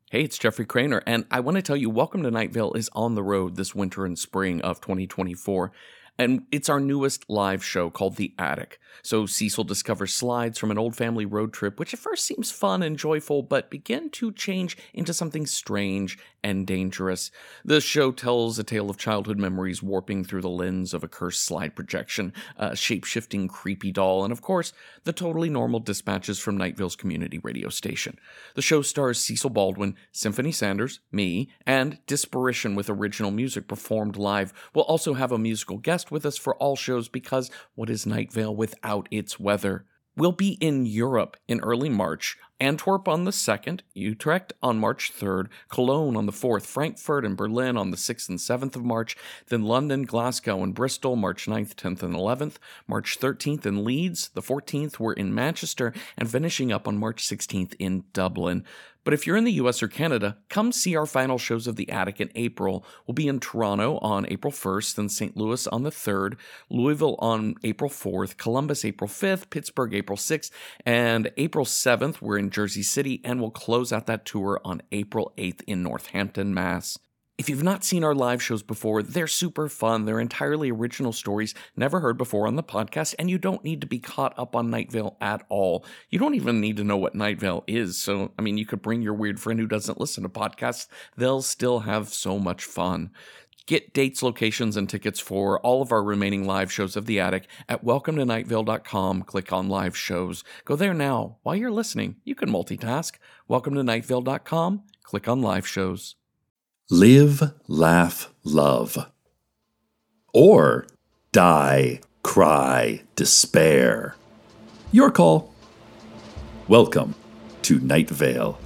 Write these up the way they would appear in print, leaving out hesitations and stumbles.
Hey, it's Jeffrey Craner, and I want to tell you, Welcome to Night Vale is on the road this winter and spring of 2024, and it's our newest live show called The Attic. So Cecil discovers slides from an old family road trip, which at first seems fun and joyful, but begin to change into something strange and dangerous. The show tells a tale of childhood memories warping through the lens of a cursed slide projection, a shape-shifting creepy doll, and of course, the totally normal dispatches from Night Vale's community radio station. The show stars Cecil Baldwin, Symphony Sanders, me, and Disparition with original music performed live. We'll also have a musical guest with us for all shows because what is Night Vale without its weather? We'll be in Europe in early March, Antwerp on the 2nd, Utrecht on March 3rd, Cologne on the 4th, Frankfurt and Berlin on the 6th and 7th of March, then London, Glasgow, and Bristol March 9th, 10th, and 11th, March 13th in Leeds, the 14th we're in Manchester, and finishing up on March 16th in Dublin. But if you're in the US or Canada, come see our final shows of The Attic in April. We'll be in Toronto on April 1st, then St. Louis on the 3rd, Louisville on April 4th, Columbus April 5th, Pittsburgh April 6th, and April 7th we're in Jersey City, and we'll close out that tour on April 8th in Northampton, Mass. If you've not seen our live shows before, they're super fun. They're entirely original stories never heard before on the podcast, and you don't need to be caught up on Night Vale at all. You don't even need to know what Night Vale is, so, you could bring your weird friend who doesn't listen to podcasts. They'll still have so much fun. Get dates, locations, and tickets for all of our remaining live shows of The Attic at welcometonightvale.com. Click on live shows. Go there now. While you're listening, you can multitask. Welcometonightvale.com. Click on live shows. Live, laugh, love. Or die, cry, despair. Your call. Welcome to Night Vale.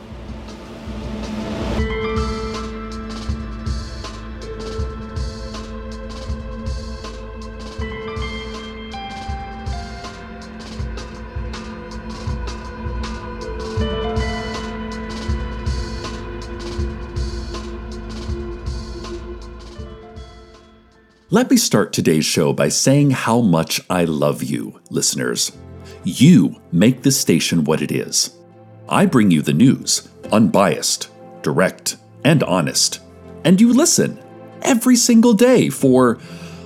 Let me start today's show by saying how much I love you, listeners. You make this station what it is. I bring you the news, unbiased, direct, and honest. And you listen every single day for,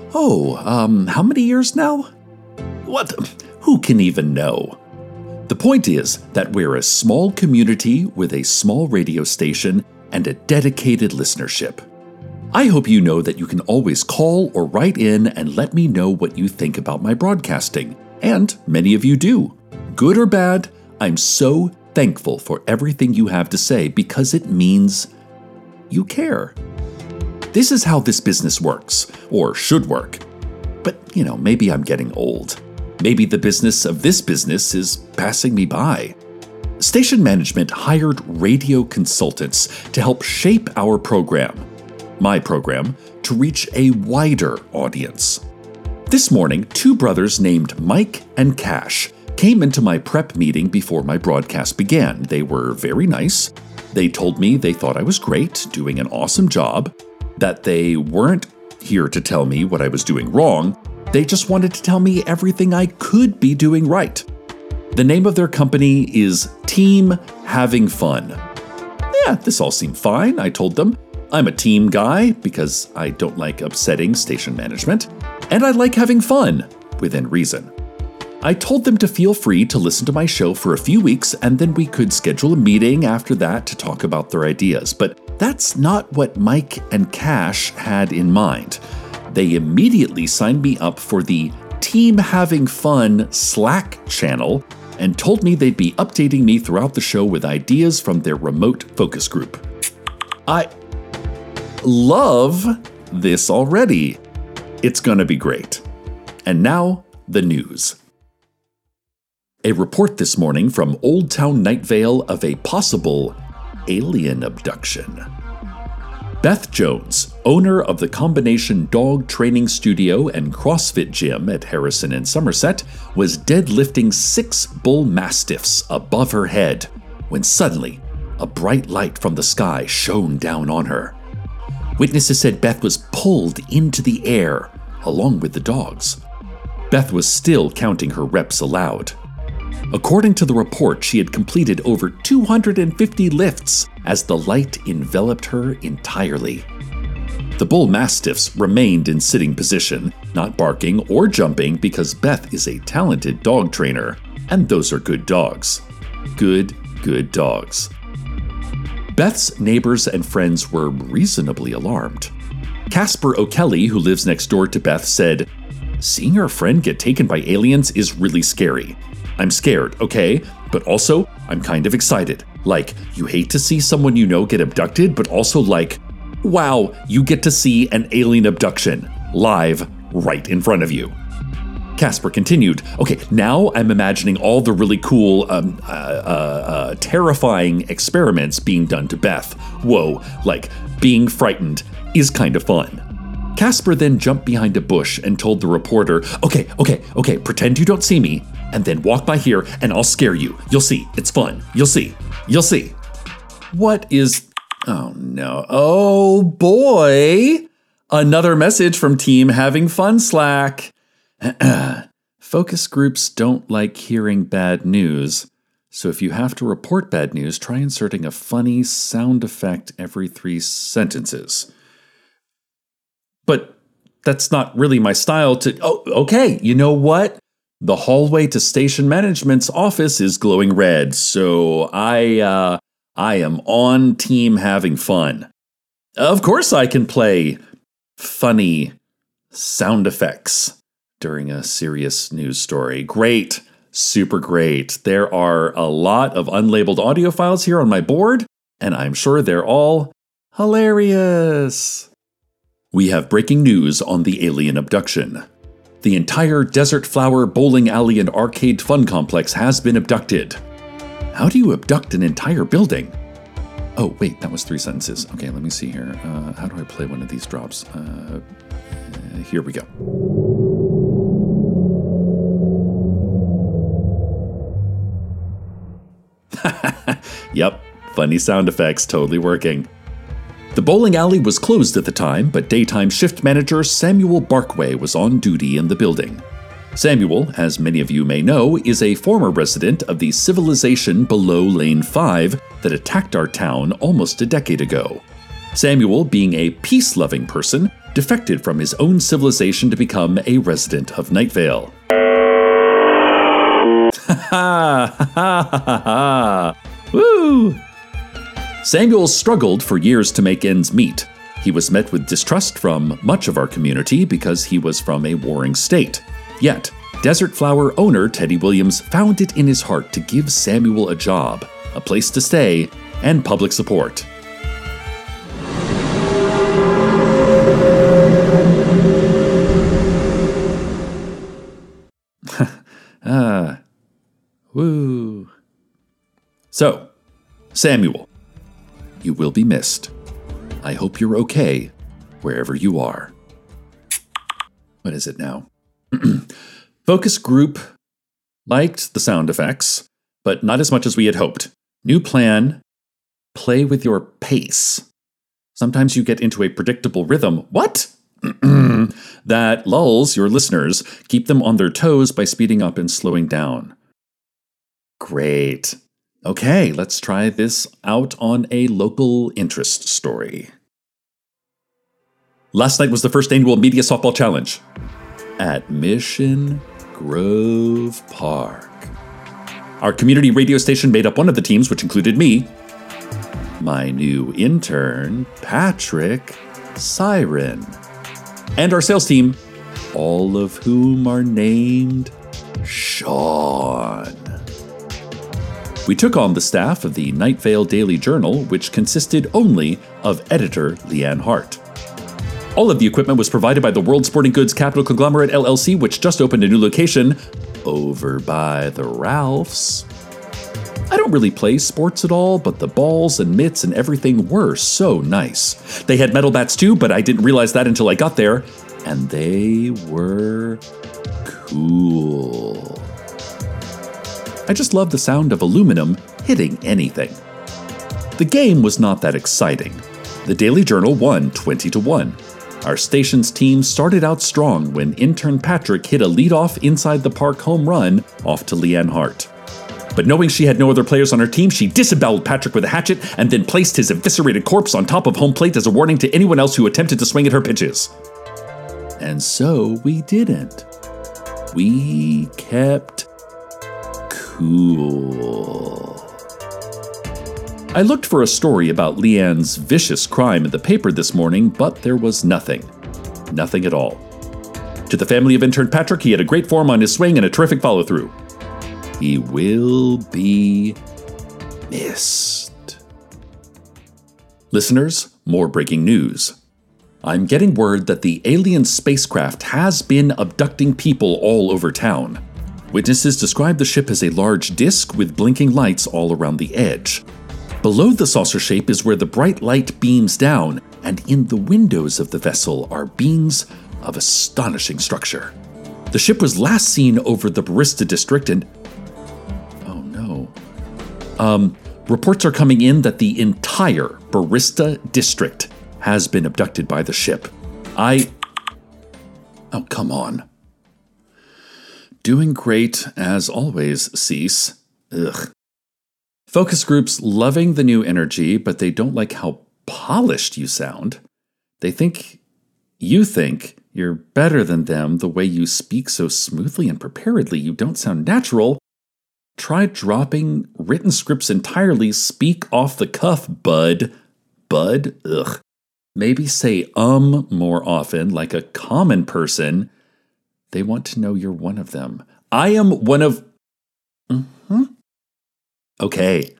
how many years now? What? Who can even know? The point is that we're a small community with a small radio station and a dedicated listenership. I hope you know that you can always call or write in and let me know what you think about my broadcasting. And many of you do. Good or bad, I'm so thankful for everything you have to say because it means you care. This is how this business works, or should work. But, maybe I'm getting old. Maybe the business of this business is passing me by. Station management hired radio consultants to help shape our program. My program, to reach a wider audience. This morning, two brothers named Mike and Cash came into my prep meeting before my broadcast began. They were very nice. They told me they thought I was great, doing an awesome job, that they weren't here to tell me what I was doing wrong. They just wanted to tell me everything I could be doing right. The name of their company is Team Having Fun. Yeah, this all seemed fine, I told them. I'm a team guy because I don't like upsetting station management, and I like having fun, within reason. I told them to feel free to listen to my show for a few weeks and then we could schedule a meeting after that to talk about their ideas, but that's not what Mike and Cash had in mind. They immediately signed me up for the Team Having Fun Slack channel and told me they'd be updating me throughout the show with ideas from their remote focus group. I love this already. It's gonna be great. And now, the news. A report this morning from Old Town Night Vale of a possible alien abduction. Beth Jones, owner of the Combination Dog Training Studio and CrossFit Gym at Harrison and Somerset, was deadlifting 6 bull mastiffs above her head when suddenly a bright light from the sky shone down on her. Witnesses said Beth was pulled into the air, along with the dogs. Beth was still counting her reps aloud. According to the report, she had completed over 250 lifts as the light enveloped her entirely. The bull mastiffs remained in sitting position, not barking or jumping because Beth is a talented dog trainer, and those are good dogs. Good dogs. Beth's neighbors and friends were reasonably alarmed. Casper O'Kelly, who lives next door to Beth, said, "Seeing our friend get taken by aliens is really scary. I'm scared, okay? But also, I'm kind of excited. Like, you hate to see someone you know get abducted, but also like, wow, you get to see an alien abduction live right in front of you." Casper continued, "Okay, now I'm imagining all the really cool, terrifying experiments being done to Beth. Whoa, like, being frightened is kind of fun." Casper then jumped behind a bush and told the reporter, okay, pretend you don't see me, and then walk by here and I'll scare you. You'll see, it's fun. You'll see. What is... Oh no. Oh boy! Another message from Team Having Fun Slack. Focus groups don't like hearing bad news, so if you have to report bad news, try inserting a funny sound effect every 3 sentences. But that's not really my style to... Oh, okay, you know what? The hallway to station management's office is glowing red, so I am on Team Having Fun. Of course I can play funny sound effects during a serious news story. Great. Super great. There are a lot of unlabeled audio files here on my board, and I'm sure they're all hilarious. We have breaking news on the alien abduction. The entire Desert Flower Bowling Alley and Arcade Fun Complex has been abducted. How do you abduct an entire building? Oh, wait, that was 3 sentences. Okay, let me see here. How do I play one of these drops? Here we go. Yep, funny sound effects, totally working. The bowling alley was closed at the time, but daytime shift manager Samuel Barkway was on duty in the building. Samuel, as many of you may know, is a former resident of the civilization below Lane 5 that attacked our town almost a decade ago. Samuel, being a peace-loving person, defected from his own civilization to become a resident of Night Vale. Woo! Samuel struggled for years to make ends meet. He was met with distrust from much of our community because he was from a warring state. Yet, Desert Flower owner Teddy Williams found it in his heart to give Samuel a job, a place to stay, and public support. Woo. So, Samuel, you will be missed. I hope you're okay, wherever you are. What is it now? Focus group liked the sound effects, but not as much as we had hoped. New plan, play with your pace. Sometimes you get into a predictable rhythm. What? That lulls your listeners. Keep them on their toes by speeding up and slowing down. Great. Okay, let's try this out on a local interest story. Last night was the first annual Media Softball Challenge at Mission Grove Park. Our community radio station made up one of the teams, which included me, my new intern, Patrick Siren, and our sales team, all of whom are named Sean. We took on the staff of the Night Vale Daily Journal, which consisted only of editor Leanne Hart. All of the equipment was provided by the World Sporting Goods Capital Conglomerate LLC, which just opened a new location over by the Ralphs. I don't really play sports at all, but the balls and mitts and everything were so nice. They had metal bats too, but I didn't realize that until I got there, and they were cool. I just love the sound of aluminum hitting anything. The game was not that exciting. The Daily Journal won 20-1. Our station's team started out strong when intern Patrick hit a leadoff inside the park home run off to Leanne Hart. But knowing she had no other players on her team, she disemboweled Patrick with a hatchet and then placed his eviscerated corpse on top of home plate as a warning to anyone else who attempted to swing at her pitches. And so we didn't. We kept cool. I looked for a story about Leanne's vicious crime in the paper this morning, but there was nothing. Nothing at all. To the family of intern Patrick, he had a great form on his swing and a terrific follow-through. He will be missed. Listeners, more breaking news. I'm getting word that the alien spacecraft has been abducting people all over town. Witnesses describe the ship as a large disk with blinking lights all around the edge. Below the saucer shape is where the bright light beams down, and in the windows of the vessel are beams of astonishing structure. The ship was last seen over the Barista district and... oh no. Reports are coming in that the entire Barista district has been abducted by the ship. Oh, come on. Doing great as always, Cease. Ugh. Focus groups loving the new energy, but they don't like how polished you sound. They think you're better than them the way you speak so smoothly and preparedly. You don't sound natural. Try dropping written scripts entirely. Speak off the cuff, bud. Bud? Ugh. Maybe say more often, like a common person. They want to know you're one of them. I am one of... Okay.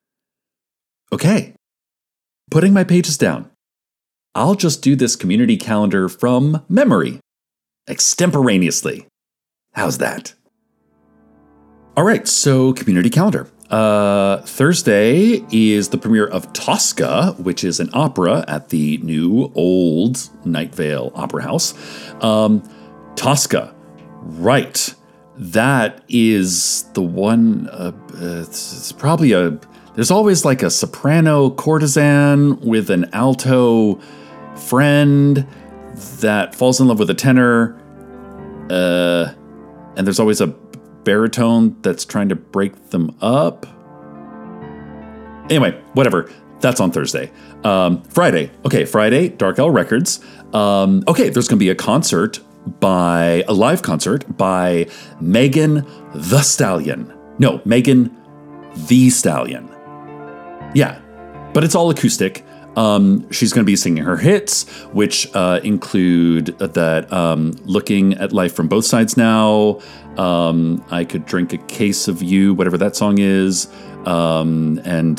Putting my pages down. I'll just do this community calendar from memory. Extemporaneously. How's that? All right, so community calendar. Thursday is the premiere of Tosca, which is an opera at the new old Night Vale Opera House. Tosca, right. That is the one, it's probably there's always like a soprano courtesan with an alto friend that falls in love with a tenor. And there's always a baritone that's trying to break them up. Anyway, whatever. That's on Thursday. Friday. Okay, Friday, Dark Owl Records. Okay, there's going to be a live concert by Megan the Stallion. No, Megan the Stallion. Yeah, but it's all acoustic. She's going to be singing her hits, which include that Looking at Life from Both Sides Now, I Could Drink a Case of You, whatever that song is, and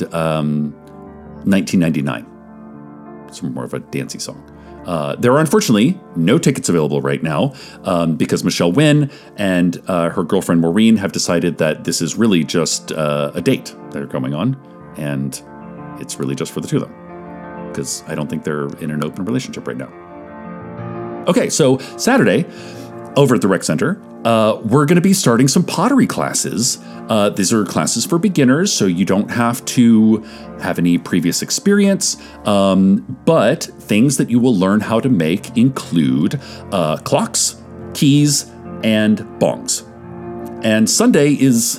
1999. It's more of a dancey song. There are unfortunately no tickets available right now because Michelle Wynn and her girlfriend Maureen have decided that this is really just a date they're going on, and it's really just for the two of them because I don't think they're in an open relationship right now. Okay, so Saturday, over at the Rec Center, we're going to be starting some pottery classes. These are classes for beginners, so you don't have to have any previous experience, but things that you will learn how to make include clocks, keys, and bongs. And Sunday is...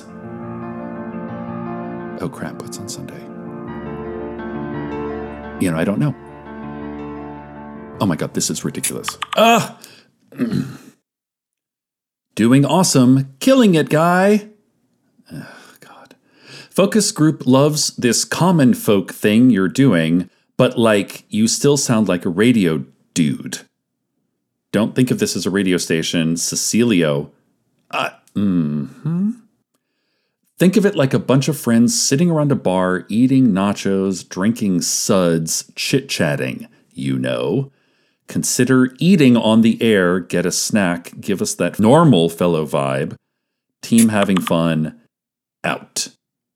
oh crap, what's on Sunday? I don't know. Oh my god, this is ridiculous. Doing awesome. Killing it, guy. Oh, God. Focus group loves this common folk thing you're doing, but you still sound like a radio dude. Don't think of this as a radio station. Cecilio. Think of it like a bunch of friends sitting around a bar, eating nachos, drinking suds, chit-chatting, Consider eating on the air, get a snack, give us that normal fellow vibe. Team having fun, out.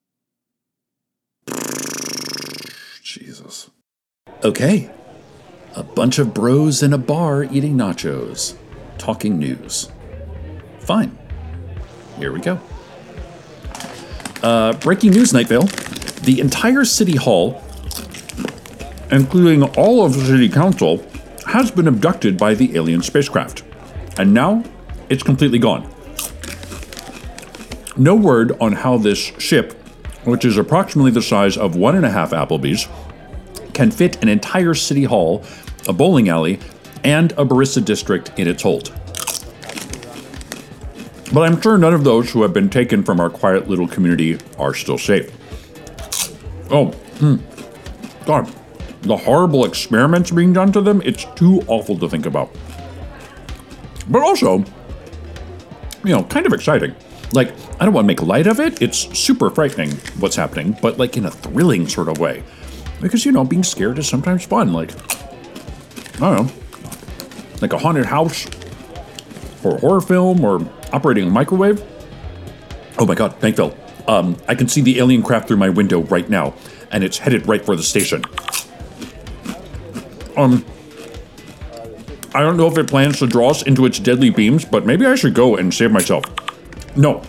Jesus. Okay. A bunch of bros in a bar eating nachos, talking news. Fine. Here we go. Breaking news, Night Vale. The entire City Hall, including all of the City Council, has been abducted by the alien spacecraft. And now, it's completely gone. No word on how this ship which is approximately the size of 1.5 Applebee's, can fit an entire city hall, a bowling alley, and a barista district in its hold. But I'm sure none of those who have been taken from our quiet little community are still safe. Oh, God, the horrible experiments being done to them, it's too awful to think about. But also, kind of exciting. Like, I don't want to make light of it. It's super frightening what's happening, but like in a thrilling sort of way. Because, being scared is sometimes fun. Like, I don't know, like a haunted house or a horror film or operating a microwave. Oh my God, Nightville. I can see the alien craft through my window right now, and it's headed right for the station. I don't know if it plans to draw us into its deadly beams, but maybe I should go and save myself. No.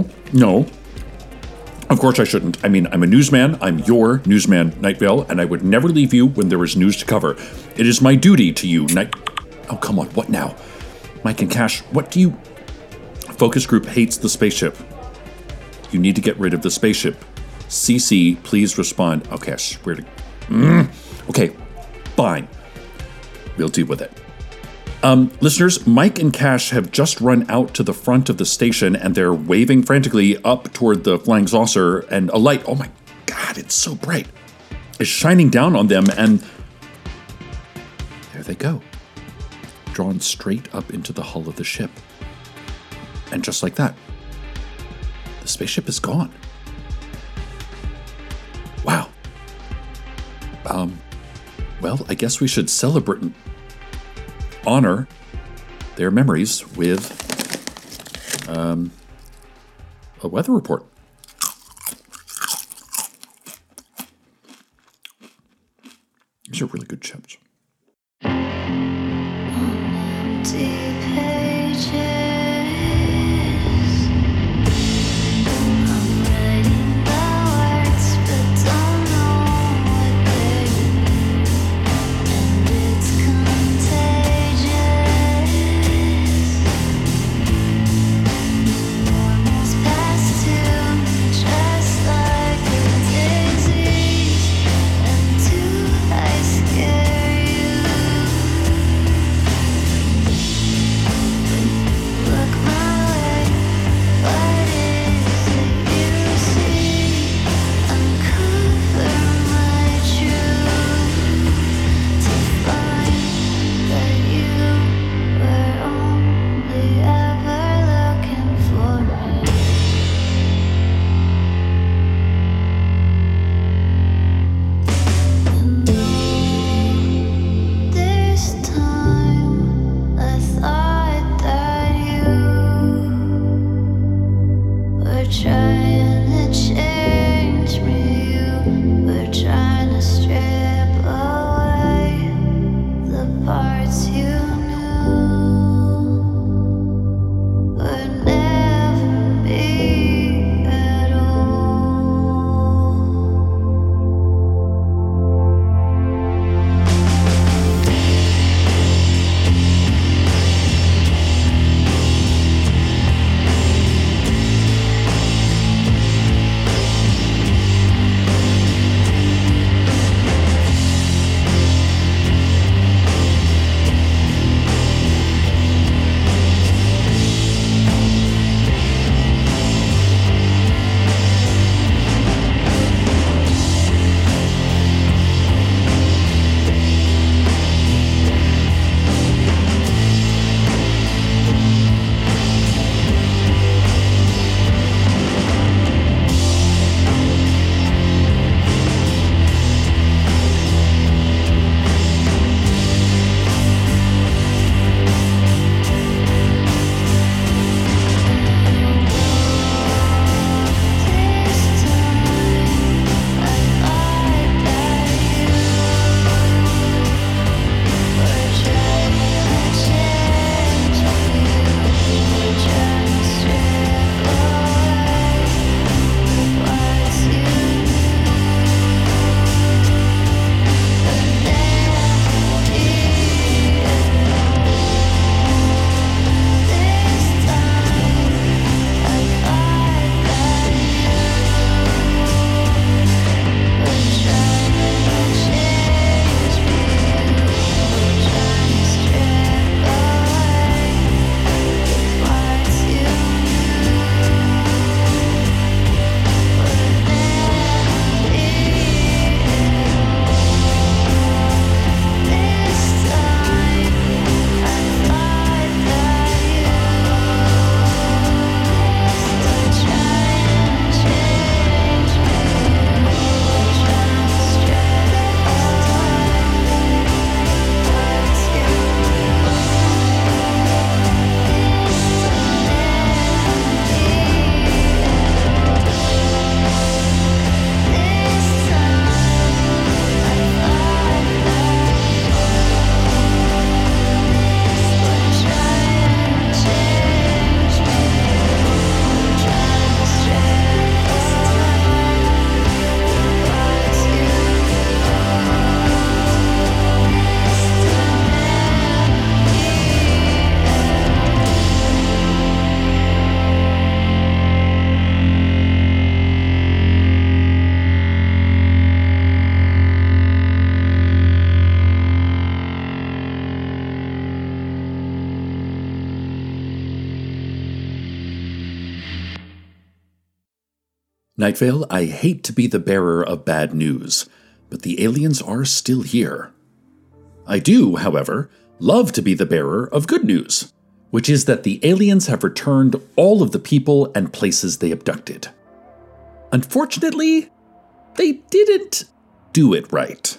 Of course I shouldn't. I mean, I'm a newsman. I'm your newsman, Night Vale, and I would never leave you when there is news to cover. It is my duty to you, Oh, come on, what now? Mike and Cash, what do you... Focus group hates the spaceship. You need to get rid of the spaceship. CC, please respond. Okay, I swear to... Okay, fine. We'll deal with it. Listeners, Mike and Cash have just run out to the front of the station and they're waving frantically up toward the flying saucer, and a light, oh my God, it's so bright, is shining down on them, and there they go, drawn straight up into the hull of the ship. And just like that, the spaceship is gone. Wow. Well, I guess we should celebrate and honor their memories with a weather report. These are really good chips. Night Vale, I hate to be the bearer of bad news, but the aliens are still here. I do, however, love to be the bearer of good news, which is that the aliens have returned all of the people and places they abducted. Unfortunately, they didn't do it right.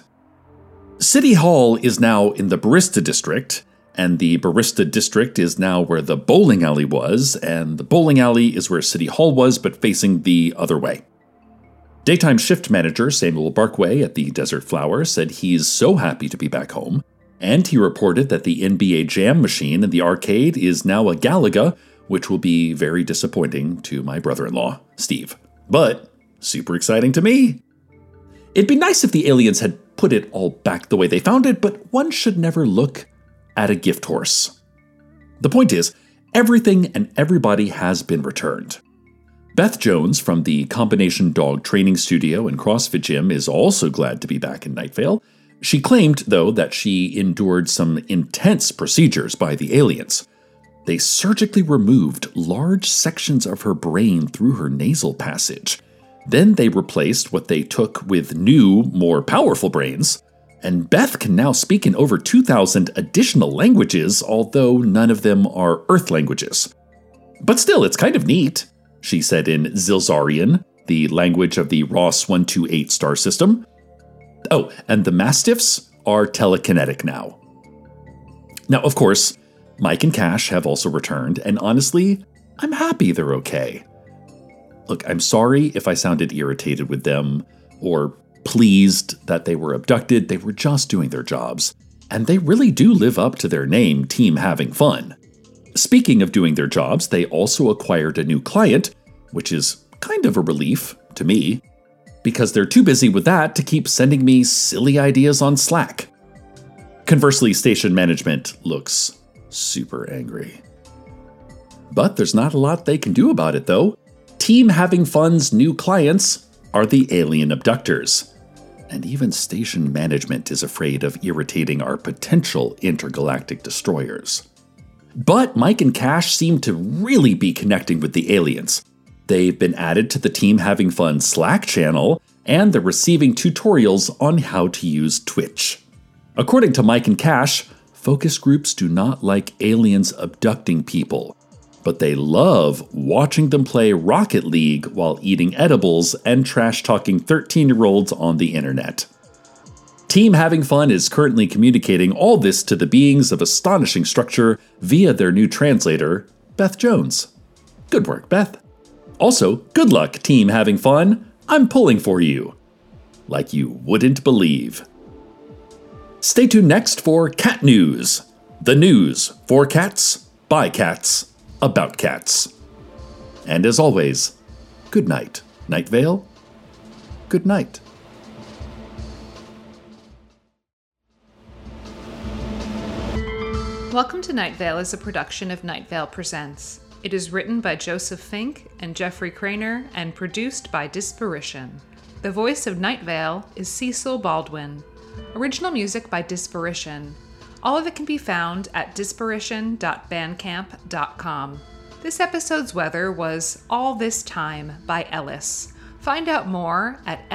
City Hall is now in the Barista District, and the Barista District is now where the bowling alley was, and the bowling alley is where City Hall was, but facing the other way. Daytime shift manager Samuel Barkway at the Desert Flower said he's so happy to be back home, and he reported that the NBA Jam machine in the arcade is now a Galaga, which will be very disappointing to my brother-in-law, Steve. But super exciting to me. It'd be nice if the aliens had put it all back the way they found it, but one should never look at a gift horse. The point is, everything and everybody has been returned. Beth Jones from the Combination Dog Training Studio and CrossFit Gym is also glad to be back in Night Vale. She claimed, though, that she endured some intense procedures by the aliens. They surgically removed large sections of her brain through her nasal passage. Then they replaced what they took with new, more powerful brains. And Beth can now speak in over 2,000 additional languages, although none of them are Earth languages. But still, it's kind of neat, she said in Zilzarian, the language of the Ross 128 star system. Oh, and the Mastiffs are telekinetic now. Now, of course, Mike and Cash have also returned, and honestly, I'm happy they're okay. Look, I'm sorry if I sounded irritated with them, or pleased that they were abducted. They were just doing their jobs. And they really do live up to their name, Team Having Fun. Speaking of doing their jobs, they also acquired a new client, which is kind of a relief to me, because they're too busy with that to keep sending me silly ideas on Slack. Conversely, station management looks super angry. But there's not a lot they can do about it, though. Team Having Fun's new clients are the alien abductors. And even station management is afraid of irritating our potential intergalactic destroyers. But Mike and Cash seem to really be connecting with the aliens. They've been added to the Team Having Fun Slack channel, and they're receiving tutorials on how to use Twitch. According to Mike and Cash, focus groups do not like aliens abducting people, but they love watching them play Rocket League while eating edibles and trash-talking 13-year-olds on the internet. Team Having Fun is currently communicating all this to the beings of astonishing structure via their new translator, Beth Jones. Good work, Beth. Also, good luck, Team Having Fun. I'm pulling for you. Like you wouldn't believe. Stay tuned next for Cat News. The news for cats, by cats, about cats. And as always, good night, Night Vale. Good night. Welcome to Night Vale is a production of Night Vale Presents. It is written by Joseph Fink and Jeffrey Craner and produced by Disparition. The voice of Night Vale is Cecil Baldwin. Original music by Disparition. All of it can be found at disparition.bandcamp.com. This episode's weather was All This Time by Ellis. Find out more at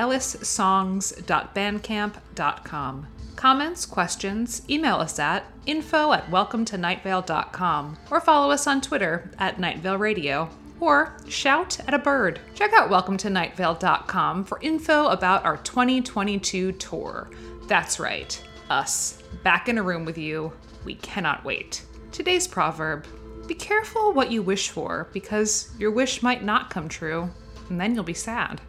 ellissongs.bandcamp.com. Comments, questions, email us at info@welcometonightvale.com or follow us on Twitter at Nightvale Radio or shout at a bird. Check out welcometonightvale.com for info about our 2022 tour. That's right, us, back in a room with you. We cannot wait. Today's proverb: be careful what you wish for, because your wish might not come true, and then you'll be sad.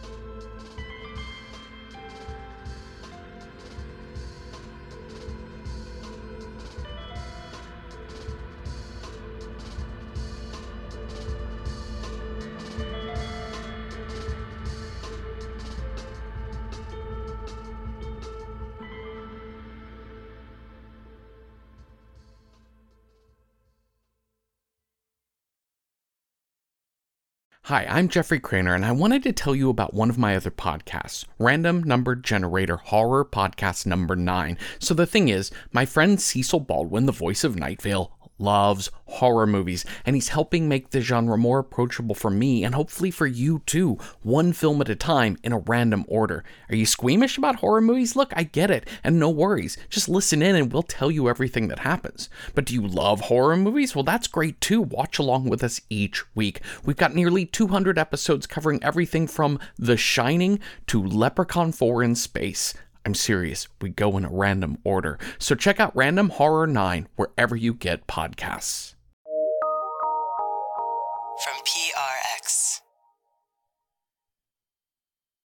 Hi, I'm Jeffrey Craner, and I wanted to tell you about one of my other podcasts, Random Number Generator Horror Podcast number 9. So the thing is, my friend Cecil Baldwin, the voice of Night Vale, loves horror movies, and he's helping make the genre more approachable for me and hopefully for you too, one film at a time in a random order. Are you squeamish about horror movies? Look, I get it, and no worries. Just listen in and we'll tell you everything that happens. But do you love horror movies? Well, that's great too. Watch along with us each week. We've got nearly 200 episodes covering everything from The Shining to Leprechaun 4 in space. I'm serious, we go in a random order. So check out Random Horror 9 wherever you get podcasts.